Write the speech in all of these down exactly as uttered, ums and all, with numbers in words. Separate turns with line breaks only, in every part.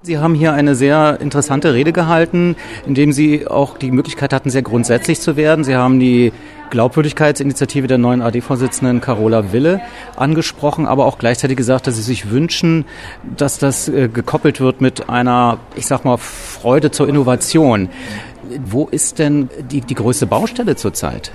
Sie haben hier eine sehr interessante Rede gehalten, in dem Sie auch die Möglichkeit hatten, sehr grundsätzlich zu werden. Sie haben die Glaubwürdigkeitsinitiative der neuen A R D-Vorsitzenden Carola Wille angesprochen, aber auch gleichzeitig gesagt, dass Sie sich wünschen, dass das äh, gekoppelt wird mit einer, ich sag mal, Freude zur Innovation. Wo ist denn die, die größte Baustelle zurzeit?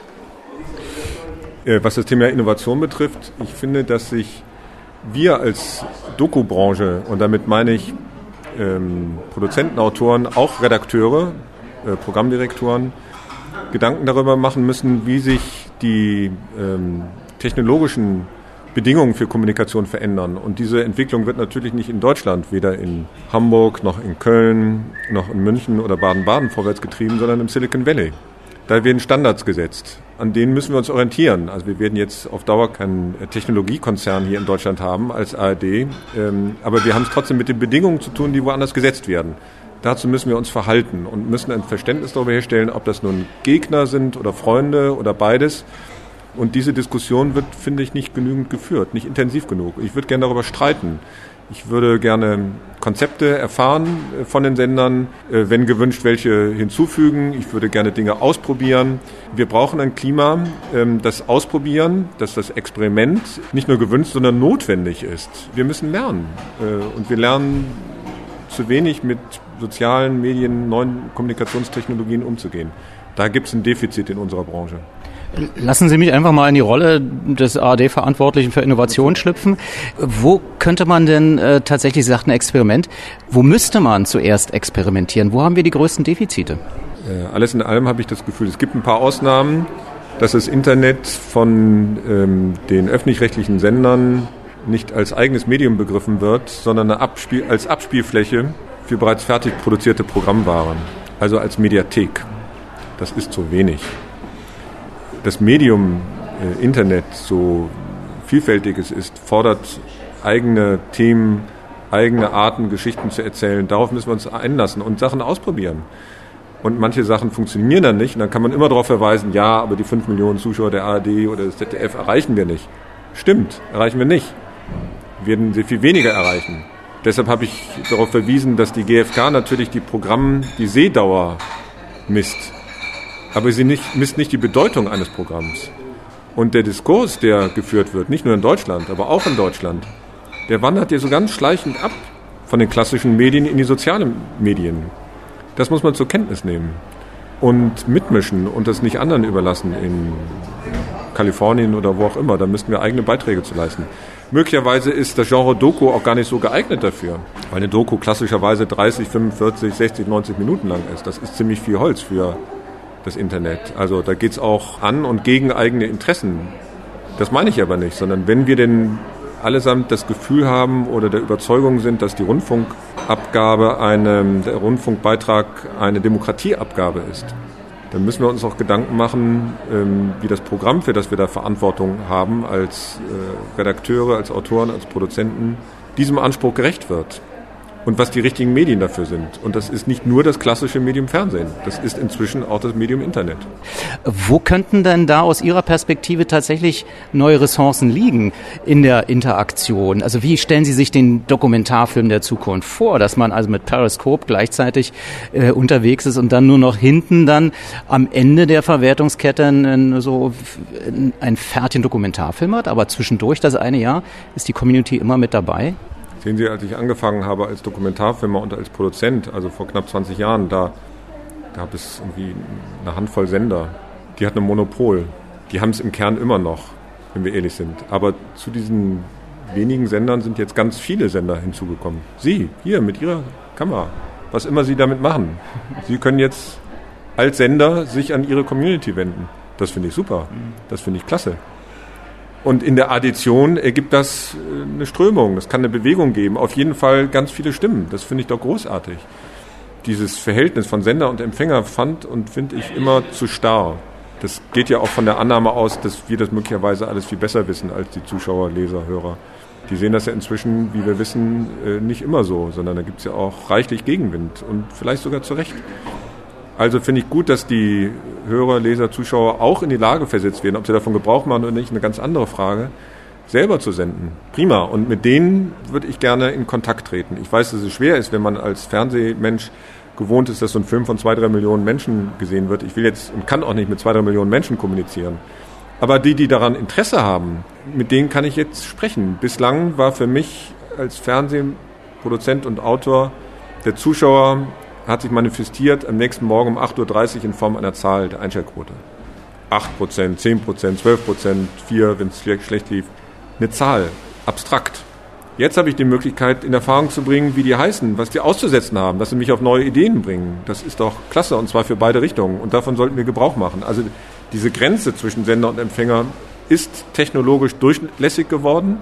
Was das Thema Innovation betrifft, ich finde, dass sich wir als Doku-Branche, und damit meine ich ähm, Produzenten, Autoren, auch Redakteure, äh, Programmdirektoren, Gedanken darüber machen müssen, wie sich die ähm, technologischen Bedingungen für Kommunikation verändern. Und diese Entwicklung wird natürlich nicht in Deutschland, weder in Hamburg, noch in Köln, noch in München oder Baden-Baden vorwärts getrieben, sondern im Silicon Valley. Da werden Standards gesetzt. An denen müssen wir uns orientieren. Also wir werden jetzt auf Dauer keinen Technologiekonzern hier in Deutschland haben als A R D, ähm, aber wir haben es trotzdem mit den Bedingungen zu tun, die woanders gesetzt werden. Dazu müssen wir uns verhalten und müssen ein Verständnis darüber herstellen, ob das nun Gegner sind oder Freunde oder beides. Und diese Diskussion wird, finde ich, nicht genügend geführt, nicht intensiv genug. Ich würde gerne darüber streiten. Ich würde gerne Konzepte erfahren von den Sendern, wenn gewünscht, welche hinzufügen. Ich würde gerne Dinge ausprobieren. Wir brauchen ein Klima, das Ausprobieren, dass das Experiment nicht nur gewünscht, sondern notwendig ist. Wir müssen lernen. Und wir lernen zu wenig mit sozialen Medien, neuen Kommunikationstechnologien umzugehen. Da gibt es ein Defizit in unserer Branche.
Lassen Sie mich einfach mal in die Rolle des A R D-Verantwortlichen für Innovation schlüpfen. Wo könnte man denn äh, tatsächlich, Sie sagten Experiment, wo müsste man zuerst experimentieren? Wo haben wir die größten Defizite?
Äh, alles in allem habe ich das Gefühl, es gibt ein paar Ausnahmen, dass das Internet von ähm, den öffentlich-rechtlichen Sendern nicht als eigenes Medium begriffen wird, sondern eine Abspiel- als Abspielfläche für bereits fertig produzierte Programmwaren, also als Mediathek. Das ist zu wenig. Das Medium äh, Internet, so vielfältig es ist, fordert eigene Themen, eigene Arten, Geschichten zu erzählen. Darauf müssen wir uns einlassen und Sachen ausprobieren. Und manche Sachen funktionieren dann nicht. Und dann kann man immer darauf verweisen, ja, aber die fünf Millionen Zuschauer der A R D oder des Z D F erreichen wir nicht. Stimmt, erreichen wir nicht. Wir werden sehr viel weniger erreichen. Deshalb habe ich darauf verwiesen, dass die G F K natürlich die Programm, die Sehdauer misst. Aber sie nicht, misst nicht die Bedeutung eines Programms. Und der Diskurs, der geführt wird, nicht nur in Deutschland, aber auch in Deutschland, der wandert ja so ganz schleichend ab von den klassischen Medien in die sozialen Medien. Das muss man zur Kenntnis nehmen und mitmischen und das nicht anderen überlassen in Kalifornien oder wo auch immer. Da müssten wir eigene Beiträge zu leisten. Möglicherweise ist das Genre Doku auch gar nicht so geeignet dafür, weil eine Doku klassischerweise dreißig, fünfundvierzig, sechzig, neunzig Minuten lang ist. Das ist ziemlich viel Holz für das Internet. Also da geht es auch an und gegen eigene Interessen. Das meine ich aber nicht, sondern wenn wir denn allesamt das Gefühl haben oder der Überzeugung sind, dass die Rundfunkabgabe, eine, der Rundfunkbeitrag eine Demokratieabgabe ist, dann müssen wir uns auch Gedanken machen, ähm, wie das Programm, für das wir da Verantwortung haben, als äh, Redakteure, als Autoren, als Produzenten, diesem Anspruch gerecht wird. Und was die richtigen Medien dafür sind. Und das ist nicht nur das klassische Medium Fernsehen. Das ist inzwischen auch das Medium Internet.
Wo könnten denn da aus Ihrer Perspektive tatsächlich neue Ressourcen liegen in der Interaktion? Also wie stellen Sie sich den Dokumentarfilm der Zukunft vor, dass man also mit Periscope gleichzeitig äh, unterwegs ist und dann nur noch hinten dann am Ende der Verwertungskette einen, so einen fertigen Dokumentarfilm hat, aber zwischendurch das eine Jahr ist die Community immer mit dabei?
Sehen Sie, als ich angefangen habe als Dokumentarfilmer und als Produzent, also vor knapp zwanzig Jahren, da gab es irgendwie eine Handvoll Sender. Die hatten ein Monopol. Die haben es im Kern immer noch, wenn wir ehrlich sind. Aber zu diesen wenigen Sendern sind jetzt ganz viele Sender hinzugekommen. Sie, hier mit Ihrer Kamera, was immer Sie damit machen. Sie können jetzt als Sender sich an Ihre Community wenden. Das finde ich super. Das finde ich klasse. Und in der Addition ergibt das eine Strömung, das kann eine Bewegung geben, auf jeden Fall ganz viele Stimmen, das finde ich doch großartig. Dieses Verhältnis von Sender und Empfänger fand und finde ich immer zu starr. Das geht ja auch von der Annahme aus, dass wir das möglicherweise alles viel besser wissen als die Zuschauer, Leser, Hörer. Die sehen das ja inzwischen, wie wir wissen, nicht immer so, sondern da gibt es ja auch reichlich Gegenwind und vielleicht sogar zu Recht. Also finde ich gut, dass die Hörer, Leser, Zuschauer auch in die Lage versetzt werden. Ob sie davon Gebrauch machen oder nicht, eine ganz andere Frage. selber zu senden. Prima. Und mit denen würde ich gerne in Kontakt treten. Ich weiß, dass es schwer ist, wenn man als Fernsehmensch gewohnt ist, dass so ein Film von zwei, drei Millionen Menschen gesehen wird. Ich will jetzt und kann auch nicht mit zwei, drei Millionen Menschen kommunizieren. Aber die, die daran Interesse haben, mit denen kann ich jetzt sprechen. Bislang war für mich als Fernsehproduzent und Autor der Zuschauer hat sich manifestiert am nächsten Morgen um acht Uhr dreißig in Form einer Zahl der Einschaltquote. acht Prozent, zehn Prozent, zwölf Prozent, vier, wenn es schlecht lief. Eine Zahl, abstrakt. Jetzt habe ich die Möglichkeit, in Erfahrung zu bringen, wie die heißen, was die auszusetzen haben, dass sie mich auf neue Ideen bringen. Das ist doch klasse, und zwar für beide Richtungen. Und davon sollten wir Gebrauch machen. Also diese Grenze zwischen Sender und Empfänger ist technologisch durchlässig geworden.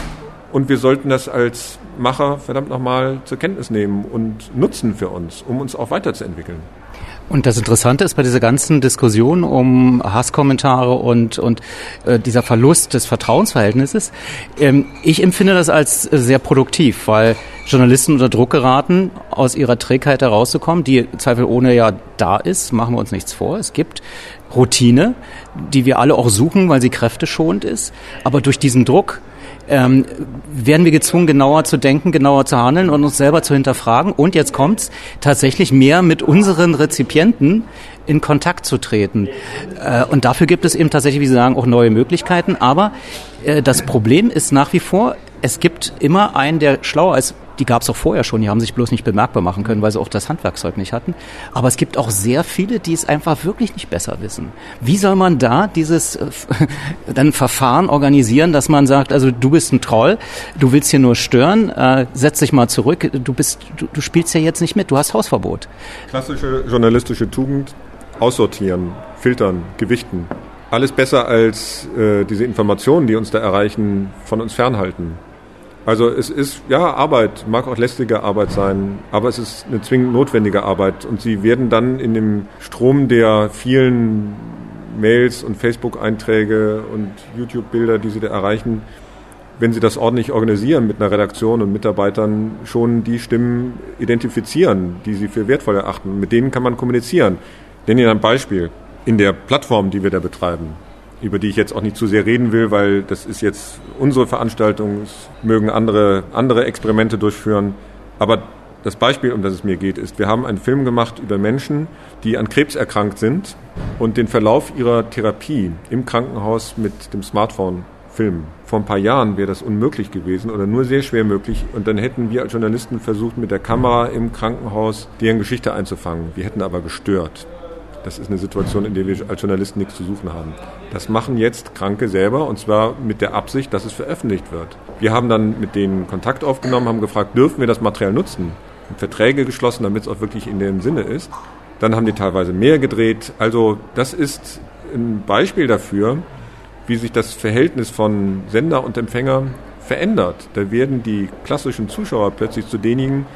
Und wir sollten das als Macher verdammt nochmal zur Kenntnis nehmen und nutzen für uns, um uns auch weiterzuentwickeln.
Und das Interessante ist bei dieser ganzen Diskussion um Hasskommentare und und äh, dieser Verlust des Vertrauensverhältnisses, ähm, ich empfinde das als sehr produktiv, weil Journalisten unter Druck geraten, aus ihrer Trägheit herauszukommen, die zweifelsohne ja da ist, machen wir uns nichts vor. Es gibt Routine, die wir alle auch suchen, weil sie kräfteschonend ist, aber durch diesen Druck Ähm, werden wir gezwungen, genauer zu denken, genauer zu handeln und uns selber zu hinterfragen. Und jetzt kommt's, tatsächlich mehr mit unseren Rezipienten in Kontakt zu treten. Äh, und dafür gibt es eben tatsächlich, wie Sie sagen, auch neue Möglichkeiten. Aber äh, das Problem ist nach wie vor, es gibt immer einen, der schlauer ist. Die gab es auch vorher schon, die haben sich bloß nicht bemerkbar machen können, weil sie auch das Handwerkszeug nicht hatten. Aber es gibt auch sehr viele, die es einfach wirklich nicht besser wissen. Wie soll man da dieses äh, dann Verfahren organisieren, dass man sagt, also du bist ein Troll, du willst hier nur stören, äh, setz dich mal zurück, du bist, du, du spielst ja jetzt nicht mit, du hast Hausverbot.
Klassische journalistische Tugend, aussortieren, filtern, gewichten. Alles besser als äh, diese Informationen, die uns da erreichen, von uns fernhalten. Also es ist, ja, Arbeit, mag auch lästige Arbeit sein, aber es ist eine zwingend notwendige Arbeit. Und Sie werden dann in dem Strom der vielen Mails und Facebook-Einträge und YouTube-Bilder, die Sie da erreichen, wenn Sie das ordentlich organisieren mit einer Redaktion und Mitarbeitern, schon die Stimmen identifizieren, die Sie für wertvoll erachten. Mit denen kann man kommunizieren. Ich nenne Ihnen ein Beispiel. In der Plattform, die wir da betreiben, über die ich jetzt auch nicht zu sehr reden will, weil das ist jetzt unsere Veranstaltung, es mögen andere, andere Experimente durchführen. Aber das Beispiel, um das es mir geht, ist, wir haben einen Film gemacht über Menschen, die an Krebs erkrankt sind und den Verlauf ihrer Therapie im Krankenhaus mit dem Smartphone filmen. Vor ein paar Jahren wäre das unmöglich gewesen oder nur sehr schwer möglich. Und dann hätten wir als Journalisten versucht, mit der Kamera im Krankenhaus deren Geschichte einzufangen. Wir hätten aber gestört. Das ist eine Situation, in der wir als Journalisten nichts zu suchen haben. Das machen jetzt Kranke selber, und zwar mit der Absicht, dass es veröffentlicht wird. Wir haben dann mit denen Kontakt aufgenommen, haben gefragt, dürfen wir das Material nutzen? Und Verträge geschlossen, damit es auch wirklich in dem Sinne ist. Dann haben die teilweise mehr gedreht. Also das ist ein Beispiel dafür, wie sich das Verhältnis von Sender und Empfänger verändert. Da werden die klassischen Zuschauer plötzlich zu denjenigen,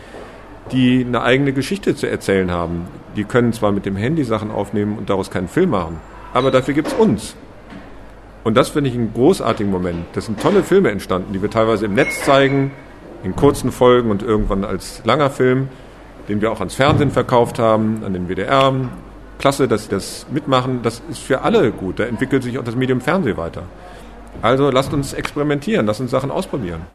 die eine eigene Geschichte zu erzählen haben. Die können zwar mit dem Handy Sachen aufnehmen und daraus keinen Film machen, aber dafür gibt's uns. Und das finde ich einen großartigen Moment. Das sind tolle Filme entstanden, die wir teilweise im Netz zeigen, in kurzen Folgen und irgendwann als langer Film, den wir auch ans Fernsehen verkauft haben, an den W D R. Klasse, dass sie das mitmachen. Das ist für alle gut. Da entwickelt sich auch das Medium Fernsehen weiter. Also lasst uns experimentieren, lasst uns Sachen ausprobieren.